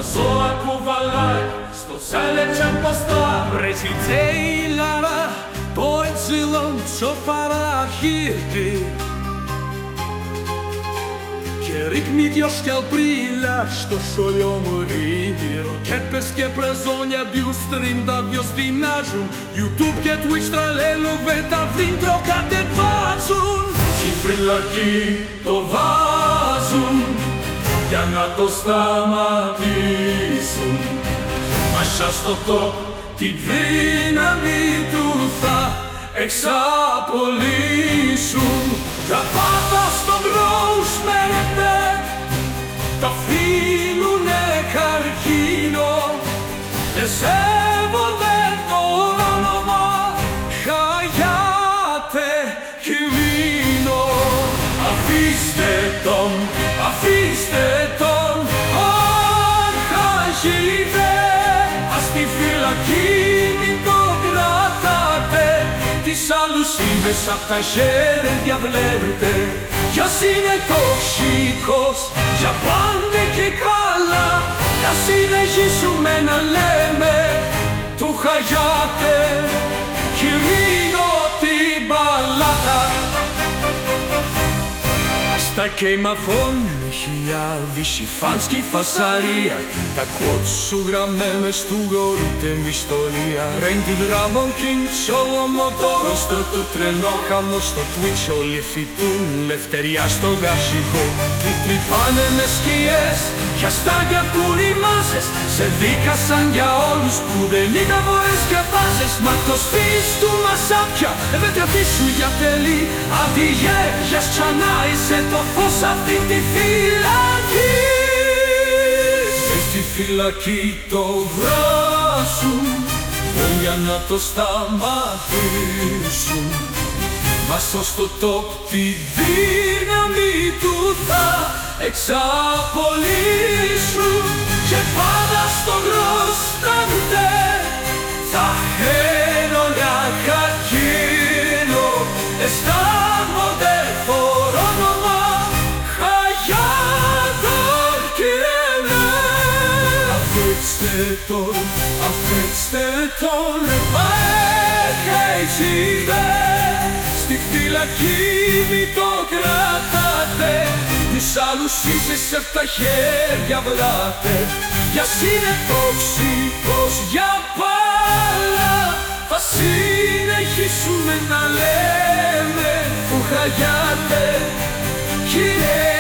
ζώα κουβαλάει στο σέλετσε ποστά. Πρεσιτσέιλαρα το ετσίλον τσοφαραχίρτη και ρίχνει δυο σκαλπρίλα στο σόλιο μωρίο. Κέπες και πρεζόνια δυο στρίντα δυο στινάζουν. YouTube και Twitch τραλέλοβε τα βρύντρο κατεβάζουν. Στην φυλακή το βάζουν για να το σταματήσουν. Μέσα στο τόπ τη δύναμη του θα εξαπολύσουν. Τα πάντα στον δρόμο σμέρεται, τα φίλουνε καρκίνο. Δεν σέβονται το όνομα Χαγιάτε Κιμίνο. Αφήστε τον, αφήστε τον, αρχαγίδε. Ας τη φυλακή μην το κρατάτε. Τις άλλους είδες απ' τα χέρια βλέπετε. Ποιος είναι τοξικός, για πάντα και καλά. Να συνεχίσουμε να λέμε του Χαγιάτε Κιμίνο την μπαλάτα. Στα κεϊμαφών χιλιάδες φανς και φασαρία. Τα quotes σου γραμμένες του γορούτε μυστορία. Ρέντι γραμμών κιντσόλο μοτόρο στο του τρελό χαμό στο Twitch. Όλοι φοιτούν λευτεριά στο γασικό. Τι τρυπάνε με σκιές κι αστάγια που ρημάζες. Σε δίκασαν για όλους που δεν είναι βοές και βάζες. Μα το σπίτι του μασάπια δεν τραβήσου για τελή. Αντιγέ για ξανά είσαι το φως αυτή τη φυλακή. Στη φυλακή το βράσουν για να το σταματήσουν. Μας στο τόπ τη δύναμη του θα εξαπολύσουν. Και πάντα στο γροστάντε τα χέρια καρκίνο. Αισθάνονται όνομα Χαγιάτε Κιμίνο. Αφήστε τον, αφήστε τον, αρχαγίδε. Στη φυλακή μη το κρατάτε. Τους άλλους ίσες απ' τα χέρια βλάτε. Ποιος είναι τοξικός για πάλα. Θα συνεχίσουμε να λέμε του Χαγιάτε Κιμίνο.